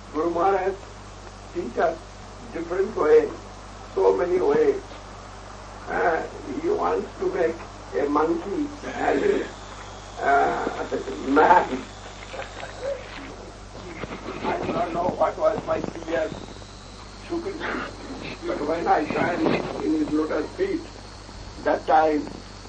Guru Maharaj teach us different ways, so many ways. He wants to make a monkey as a man. I do not know what was my previous Shukri, but when I stand in his lotus feet, that time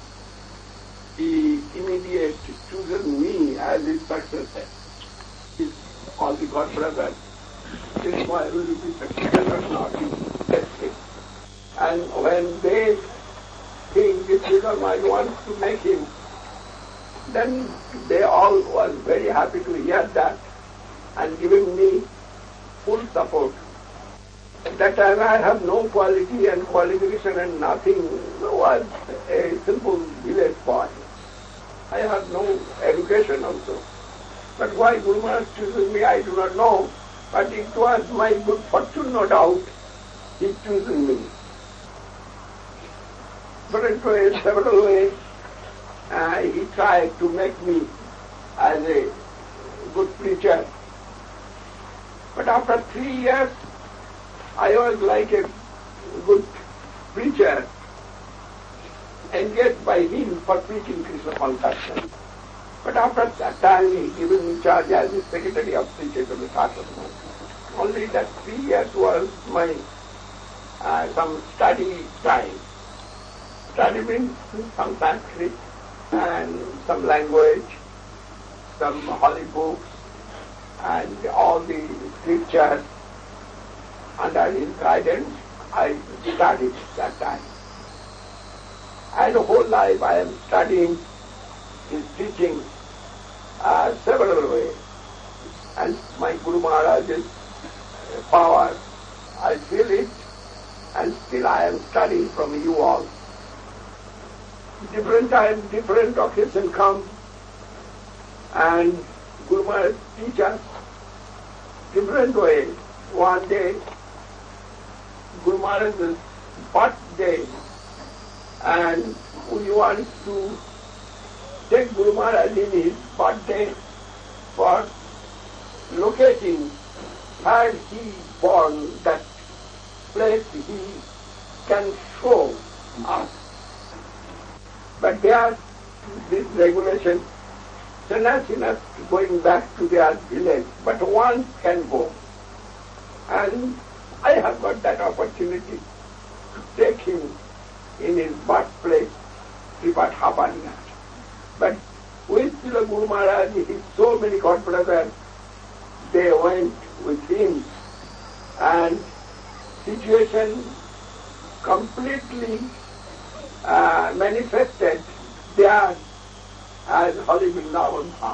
he immediately chosen me as his successor. All the God brothers, this boy will be successful or not, testing. And when they think this little man wants to make him, then they all was very happy to hear that and giving me full support. At that time I have no quality and qualification and nothing. I was a simple village boy. I have no education also. But why Guru Maharaj chooses me, I do not know. But it was my good fortune, no doubt, he choosing me. Several ways, he tried to make me as a good preacher. But after 3 years, I was like a good preacher, engaged by him for preaching Krishna consciousness. But after that time, he given me charge as the secretary of Sri Chaitanya Thakur. Only that 3 years was my some study time. Study means some Sanskrit and some language, some holy books, and all the scriptures. Under his guidance, I studied that time. And the whole life I am studying his teaching several ways. And my Guru Maharaj's power, I feel it, and still I am studying from you all. Different time, different occasion come, and Guru Maharaj teach us different ways. One day, Guru Maharaj's birthday, and we want to take Guru Maharaj in his birthday for locating where he born, that place he can show us. But there, this regulation, sannyasis going back to their village, but one can go. And I have got that opportunity to take him in his birthplace, Sripat Hapaniya. But with Srila Guru Maharaj, his so many God brothers, they went with him, and situation completely manifested there as Holy Vrindavan Dham.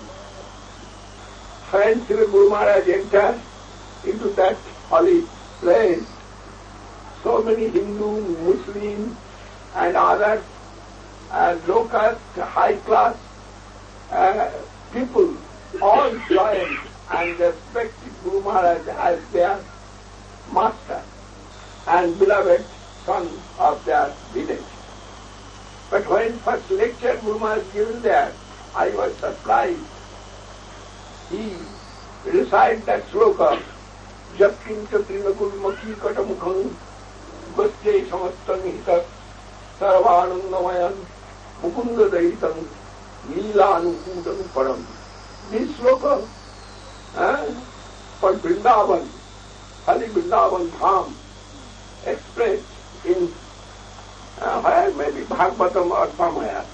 When Srila Guru Maharaj entered into that holy place, so many Hindu, Muslim and other low caste, high class people all joined and respected Guru Maharaj as their master and beloved son of their village. But when first lecture Guru Maharaj given there, I was surprised. He recited that sloka, Japkincha Trinakul Maki Katamukham Gosche Samastamita Sarvanandamayan Mukunda Daitam Leelanukudam Param. This sloka for Vrindavan, Holy Vrindavan Dham, expressed in where maybe Bhagavatam or somewhere.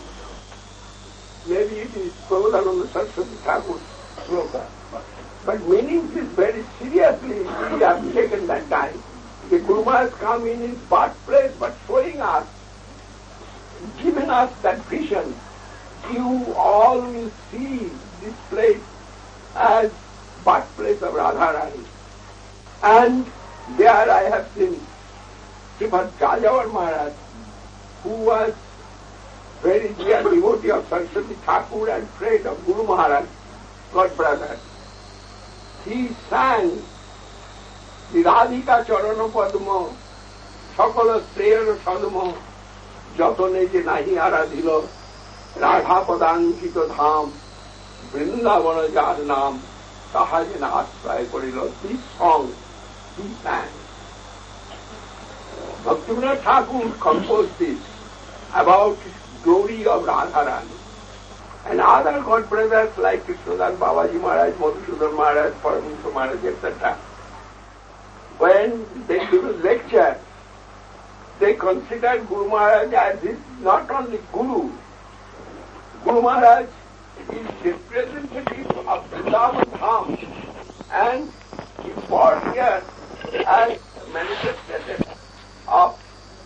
Maybe it is Prabodhananda Saraswati Thakur's sloka. But meaning is very seriously we have taken that time. The Guru Maharaj come in his birthplace, but showing us, giving us that vision. You all will see this place as birthplace of Radharani. And there I have seen Srimad Jajavar Maharaj, who was very dear devotee of Saraswati Thakur and friend of Guru Maharaj, God brother. He sang the Radhika Charana Padma, Sakala Sreyar Sadma, Jatone Je Nahi Aradhilo, Radha Padankita Dham, Vrindavana Jar Nam, Sahajana Ashraya Korilo. This song he sang. Bhaktivinoda Thakur composed this about glory of Radharani. And other God brothers like Krishnadas Babaji Maharaj, Madhusudan Maharaj, Paramahansa Maharaj, etc. When they give a lecture, they consider Guru Maharaj as his not only Guru. Guru Maharaj is representative of Vrindavan Dham, and he brought here as manifestation of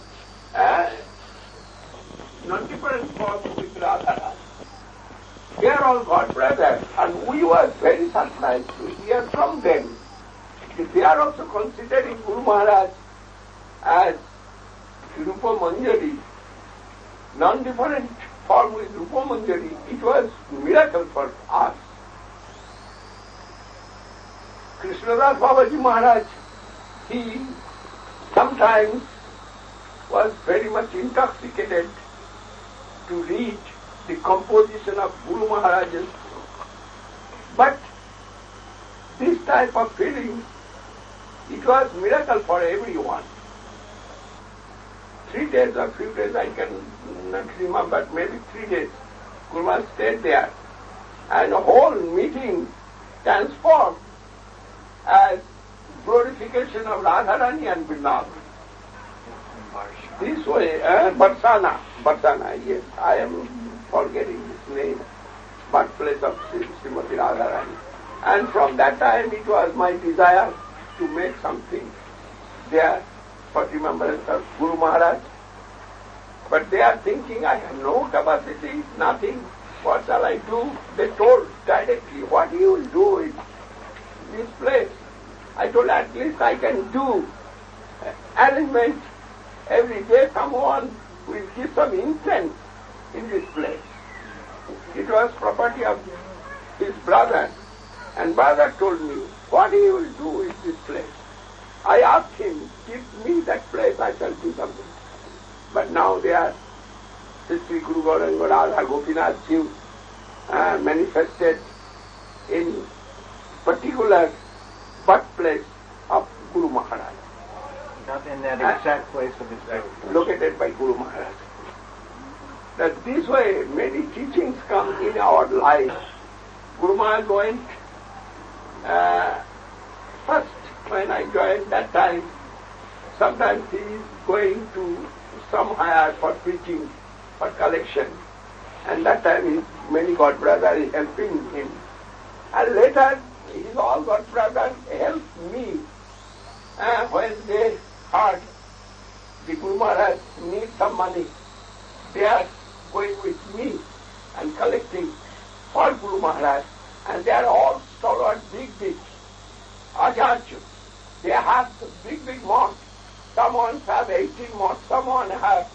non-different forms with Radharani. They are all God brothers, and we were very surprised to hear from them. They are also considering Guru Maharaj as Rupa Manjari, non-different form with Rupa Manjari. It was miracle for us. Krishnadas Babaji Maharaj, he sometimes was very much intoxicated to read the composition of Guru Maharaj's. But this type of feeling, it was miracle for everyone. 3 days or few days, I cannot remember, maybe 3 days, Guru Maharaj stayed there. And the whole meeting transformed as glorification of Radharani and Vrindavan. This way, Barsana, yes, I am forgetting his name, birthplace of Srimati Radharani. And from that time it was my desire to make something there for remembrance of Guru Maharaj. But they are thinking, I have no capacity, nothing, what shall I do? They told directly, what you will do in this place? I told, at least I can do arrangement. Every day someone will give some incense in this place. It was property of his brother, and brother told me, what he will do with this place? I asked him, give me that place, I shall do something. But now they are, Sri Guru Gauranga Radha Gopinath Ji manifested in particular birthplace of Guru Maharaj. Not in that exact place of his birth. Located by Guru Maharaj. That this way many teachings come in our life. Guru Maharaj went first when I joined that time. Sometimes he is going to somewhere for preaching, for collection. And that time many God brothers helping him. And later his all God brothers helped me when they heard the Guru Maharaj needs some money. They are going with me and collecting for Guru Maharaj, and they are all stalwart, big Acharya. They have big moths. Someone have 18 moths, someone have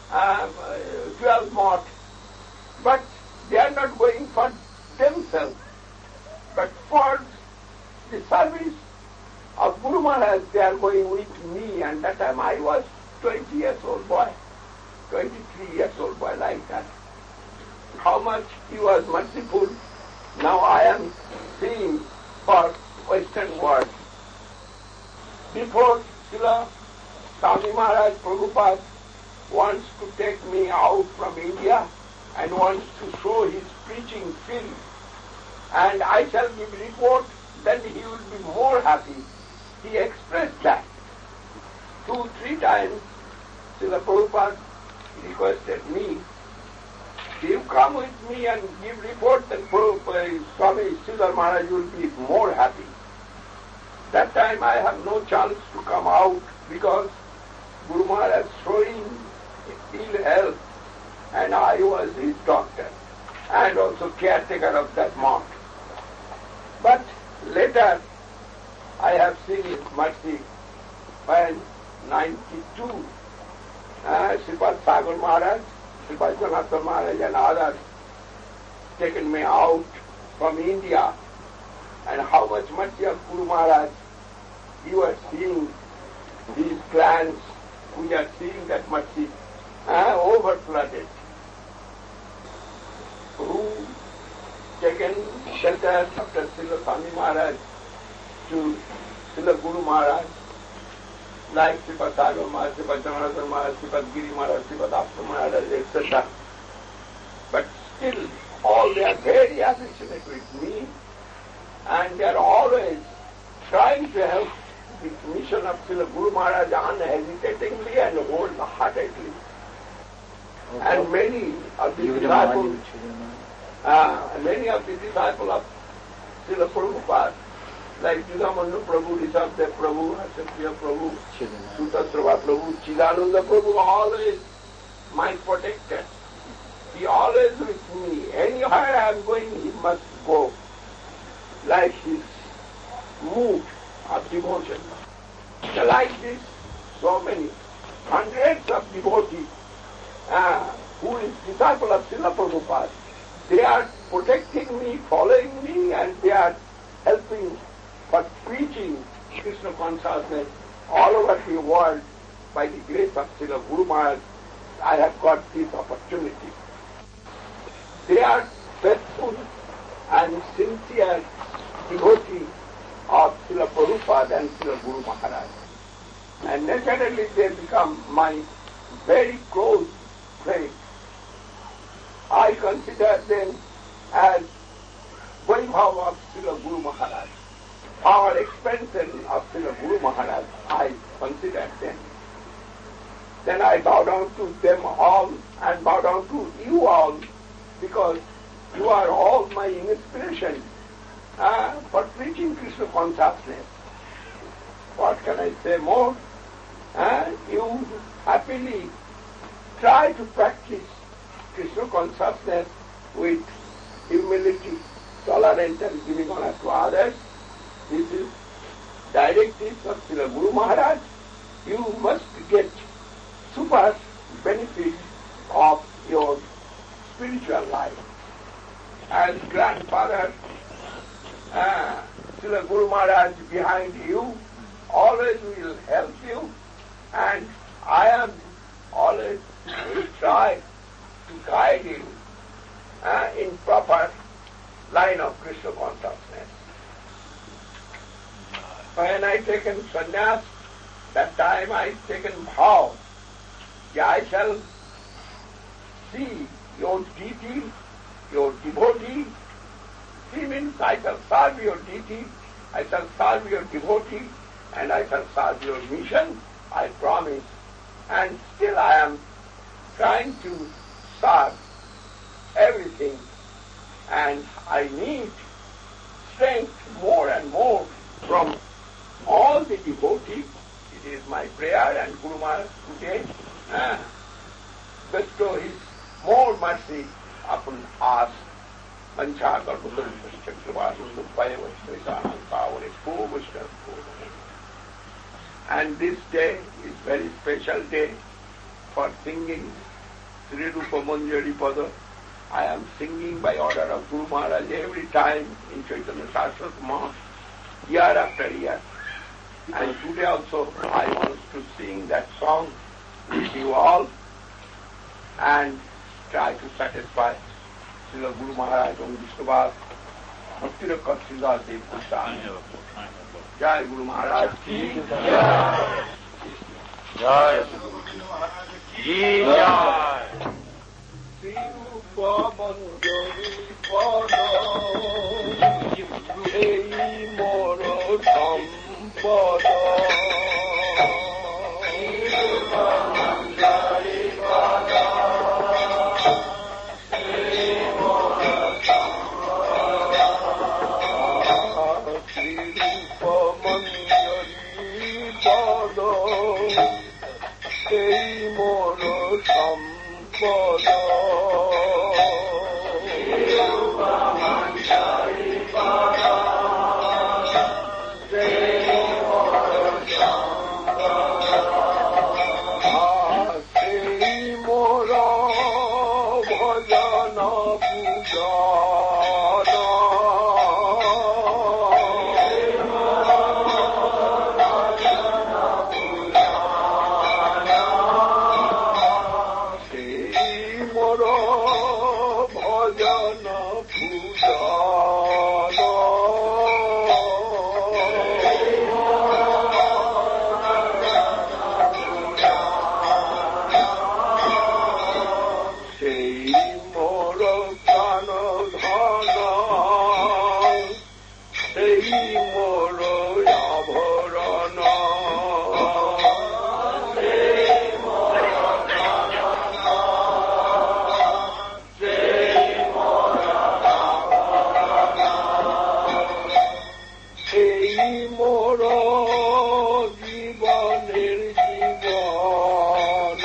12 moths. But they are not going for themselves, but for the service of Guru Maharaj. They are going with me, and that time I was 20 years old boy, 23 years old boy, like that. How much he was merciful, now I am seeing for Western world. Before Srila Swami Maharaj Prabhupada wants to take me out from India and wants to show his preaching field, and I shall give report, then he will be more happy. He expressed that. 2-3 times Srila Prabhupada requested me, you come with me and give report, then Swami Sridhar Maharaj will be more happy. That time I have no chance to come out because Guru Maharaj showing ill health, and I was his doctor and also caretaker of that monk. But later I have seen his mercy when 92 Sripad Sagar Maharaj, Sripad Janatha Maharaj and others taken me out from India, and how much mercy of Guru Maharaj. You are seeing these clans, we are seeing that mercy overflooded. Who taken shelter after Srila Swami Maharaj to Srila Guru Maharaj, like Sripad Sarva Maharaj, Sripad Janardhan Maharaj, Sripad Giri Maharaj, Sripad Appa Maharaj, etc. But still, all they are very affectionate with me, and they are always trying to help the mission of Srila Guru Maharaj unhesitatingly and wholeheartedly. And many of the disciples, of Srila Prabhupada, like Judamandu Prabhu, Rishabdev Prabhu, Asatya Prabhu, Sutasrava Prabhu, Chidananda Prabhu, always my protector. He always with me. Anywhere I am going, he must go. Like his mood of devotion. Like this, so many, hundreds of devotees, who is disciple of Srila Prabhupada, they are protecting me, following me, and they are helping for preaching Krishna consciousness all over the world. By the grace of Srila Guru Maharaj, I have got this opportunity. They are faithful and sincere devotees of Srila Prabhupada and Srila Guru Maharaj. And naturally they become my very close friends. I consider them as Vaibhav of Srila Guru Maharaj. Our expansion of Srila Guru Maharaj, I consider them. Then I bow down to them all and bow down to you all, because you are all my inspiration for preaching Krishna consciousness. What can I say more? You happily try to practice Krishna consciousness with humility, tolerance and giving honor to others. This is directives of Srila Guru Maharaj. You must get super benefit of your spiritual life. As grandfather, Srila Guru Maharaj behind you always will help you, and I am always will try to guide you in proper line of Krishna consciousness. When I taken sannyas, that time I taken vow, I shall see your deity, your devotee. See means I shall serve your deity, I shall serve your devotee, and I shall serve your mission, I promise. And still I am trying to serve everything, and I need strength more and more from all the devotees. It is my prayer, and Guru Maharaj today bestow his more mercy upon us. And this day is very special day for singing Sri Rupa Manjari Pada. I am singing by order of Guru Maharaj every time in Chaitanya Saraswat Mass, year after year. And today also I want to sing that song with you all and try to satisfy Srila Guru Maharaj on Vishnuvad, Bhakti Rakha Sridhar Dev Goswami. Jai Guru Maharaj ki Jai. Jai Guru Maharaj ki Jai. Sri Rupa Manjari Pada, Ei Moro Sampada. Sri Rupa Manjari Pada, Ei Moro Sampada. Sri Rupa Manjari Pada, Ei Moro Sampada. Bhajana মোর আভরণ সেই মোর জীবনের জীবন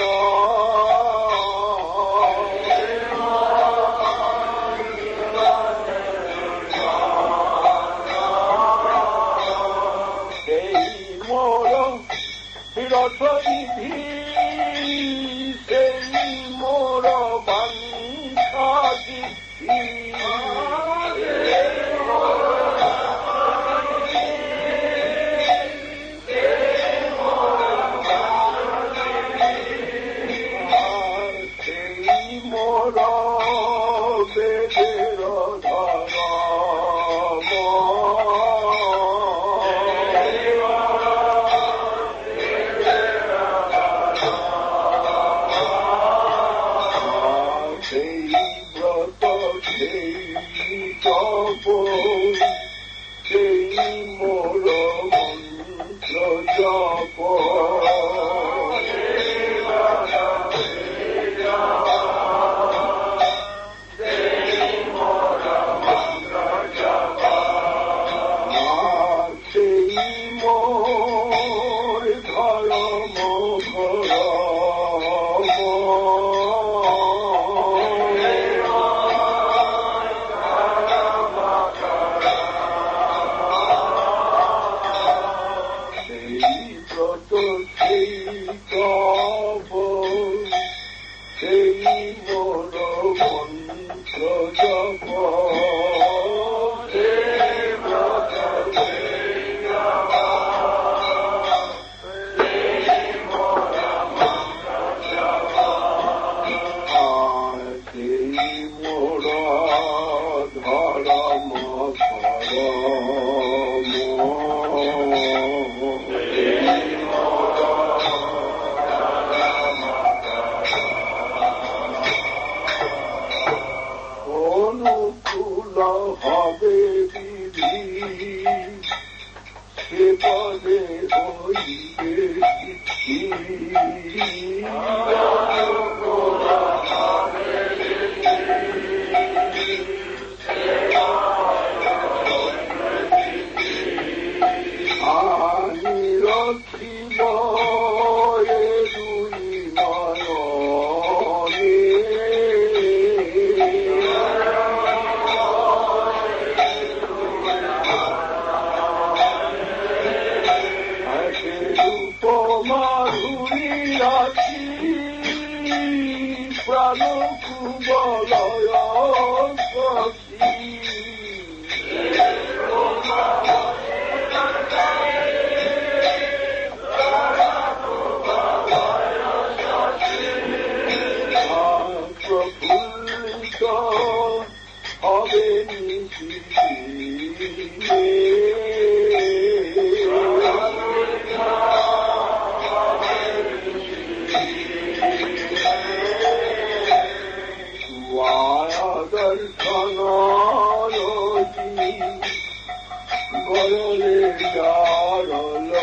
সেই মোর রথবিধি সেই মোর বাঞ্ছা সিদ্ধি বেদের ধর্ম সেই ব্রত সেই তপ সেই মোর মন্ত্র জপ অনুকূল হবে বিধি সে পদে হইবে সিদ্ধি আমি রক্ষিব এ দুই নয়নে মাধুরী রাখি প্রাণ কুবলয় সখী প্রফুল্লিত হবে গরলে যারল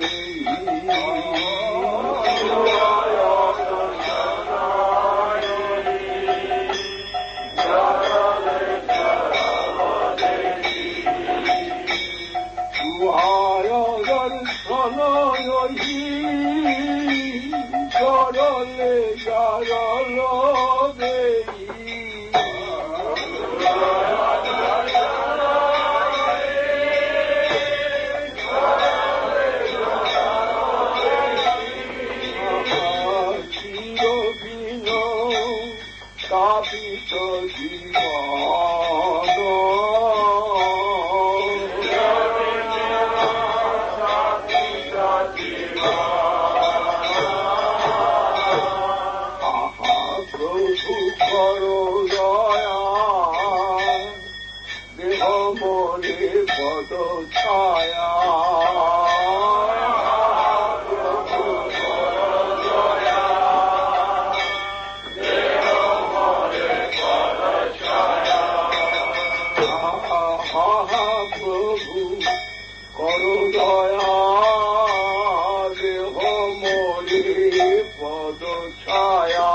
দর্শন গরলে যারল কাপিত জীবন প্রভু দয়া দেহ মোরে পদ ছায়া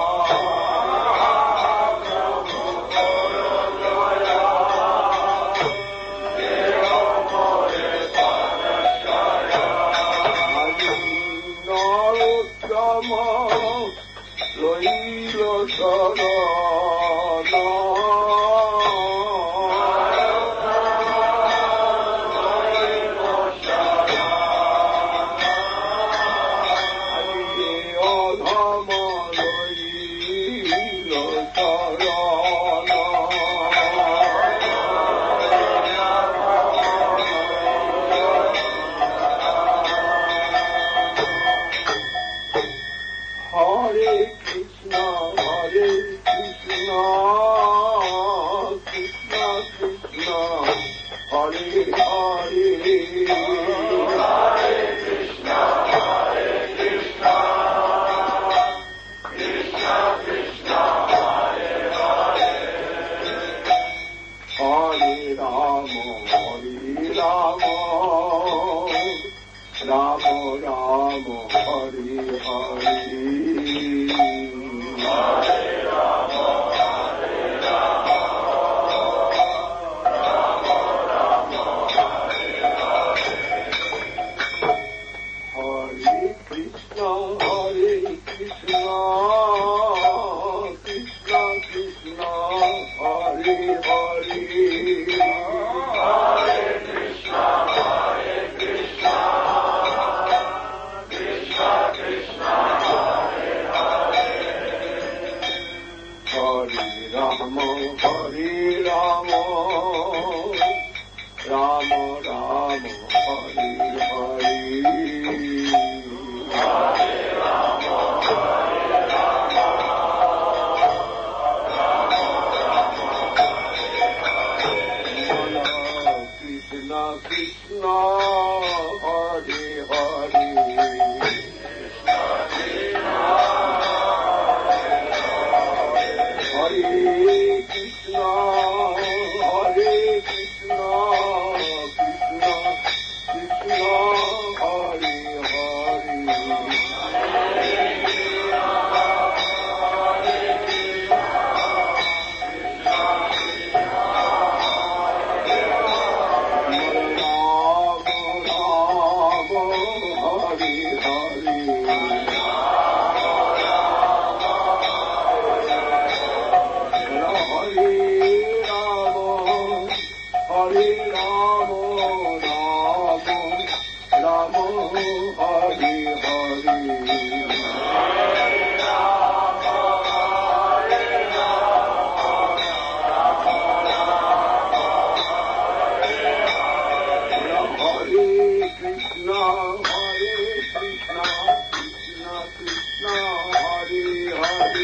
নরোত্তম রইল শরণ অধম রইল শরণ হরে কৃষ্ণ কৃষ্ণ কৃষ্ণ হরে হরে হরে কৃষ্ণ কৃষ্ণ কৃষ্ণ হরে হরে হরে রাম রাম রাম হরে হরে হরে রাম হরে Ram Ram Ram Hare Hare Hare Krishna Krishna Krishna Hare Hare Hare Krishna Krishna Krishna Hare Hare Hare Ram Ram Ram Hare Hare Hare Ram Krishna Krishna Hare Hare Hare Krishna Krishna Krishna Hare Hare Hare Rama, Rama Hare Hare. Hare Krishna, Krishna Krishna, Hare Hare.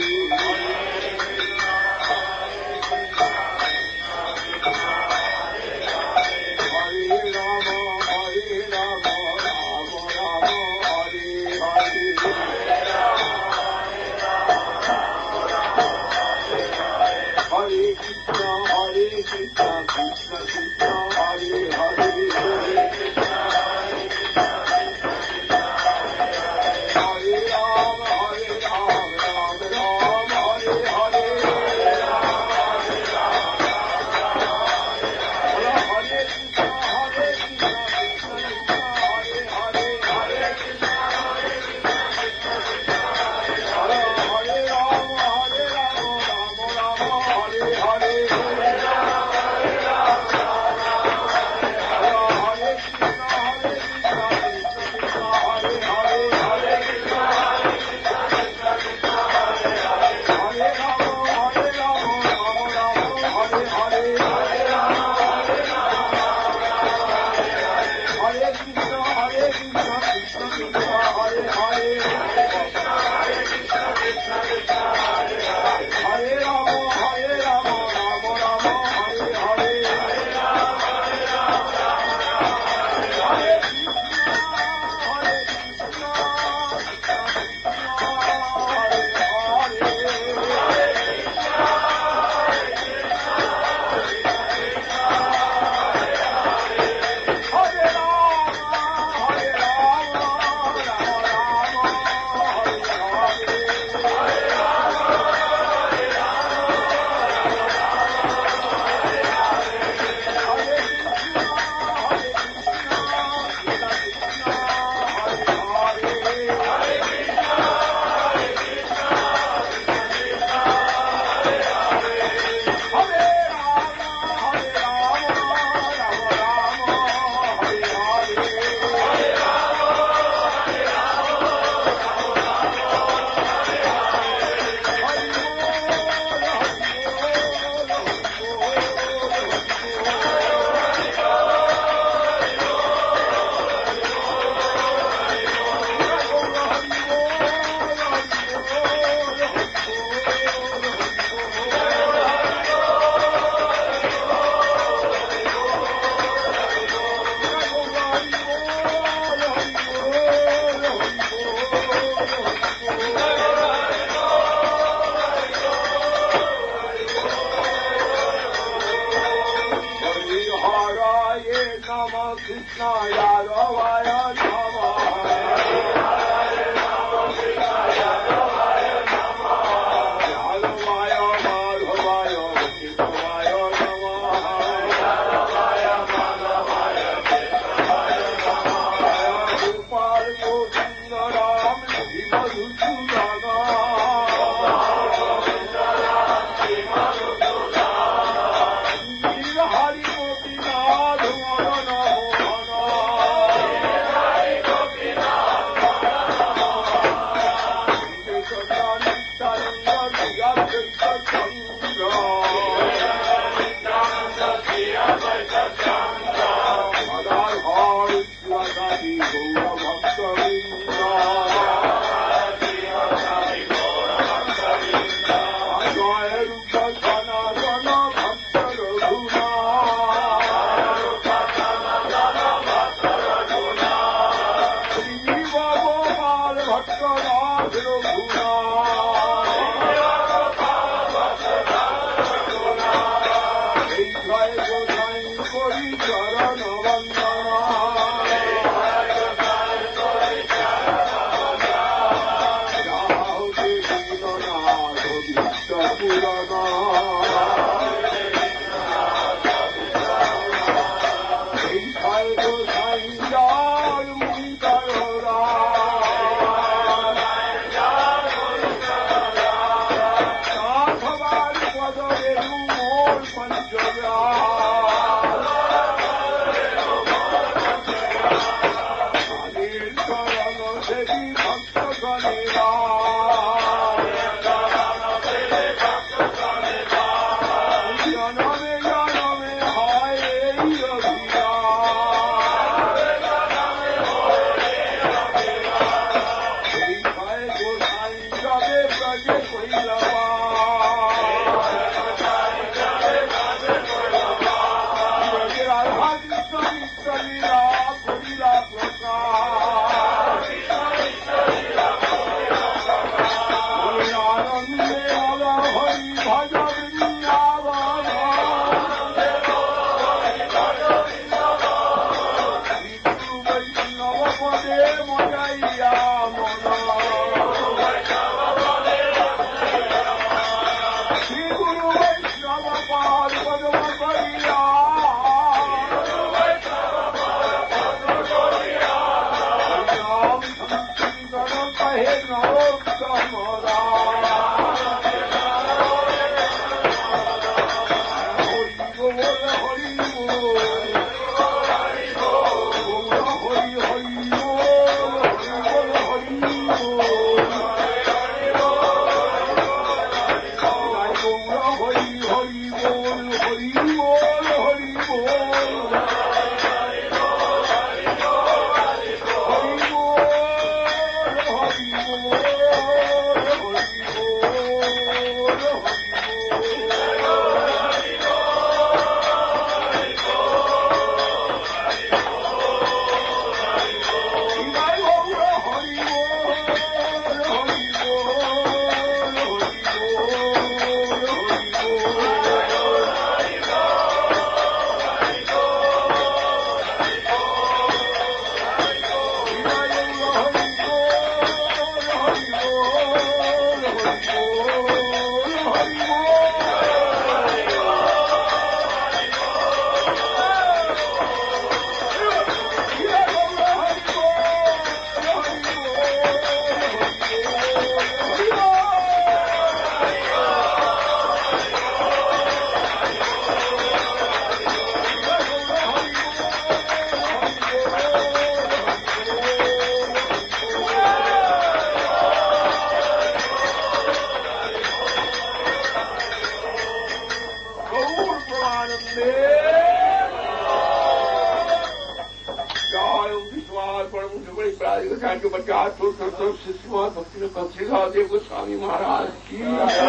देव गोस्वामी महाराज की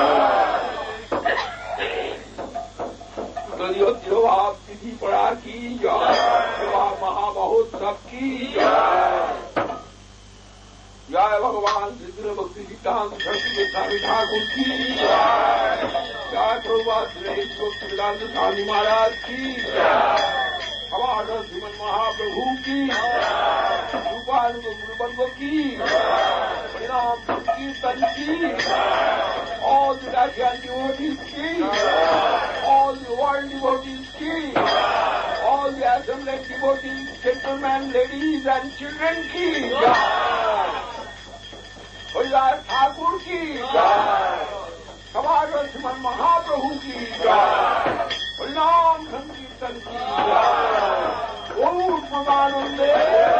भाव तिथि पड़ा की जय, महामहोत्सव की जय, जय भगवान श्री भक्ति सिद्धांत सरस्वती गोस्वामी ठाकुर की जय, जय प्रभुपाद श्री भक्तिवेदांत स्वामी महाराज की जय। हमारा श्रीमन महाप्रभु की, रूपानुग गुरुवर्ग की, परिणाम संकीर्तन की, all the Russian devotees की, all the world devotees की, all the assembled devotees, gentlemen, ladies and children की, हरिदास ठाकुर की, हमारा श्रीमन महाप्रभु की, परिणाम संकीर्तन की, ओम परमानंदे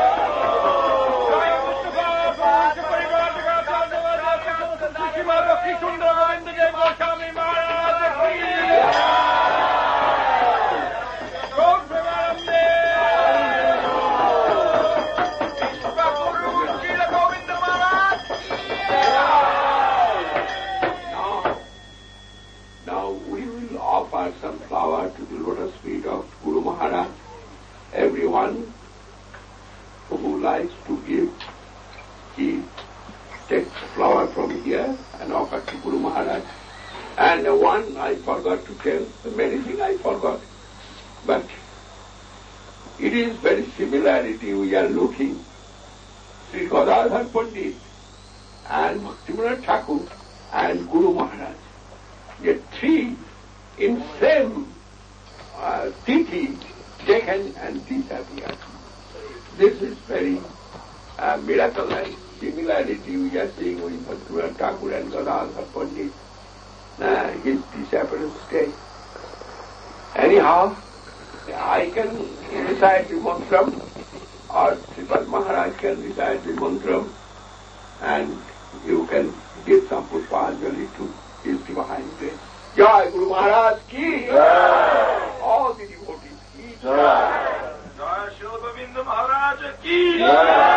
some flower to the lotus feet of Guru Maharaj. Everyone who likes to give, he takes flower from here and offer to Guru Maharaj. And one I forgot to tell, the many things I forgot. But it is very similarity we are looking. Sri Gadadhar Pandit and Bhaktivinoda Thakur and Guru Maharaj. The three in same tithi taken and disappeared. This is very miracle-like similarity we are seeing with Bhaktivinoda Thakur and Gadadhar Pandit. His disappearance day. Anyhow, I can recite the mantram, or Sripad Maharaj can recite the mantram, and you can give some pushpanjali to his divine grace. Jai Guru Maharaj ki, all the devotees ki, Jai Srila Govinda Maharaj ki,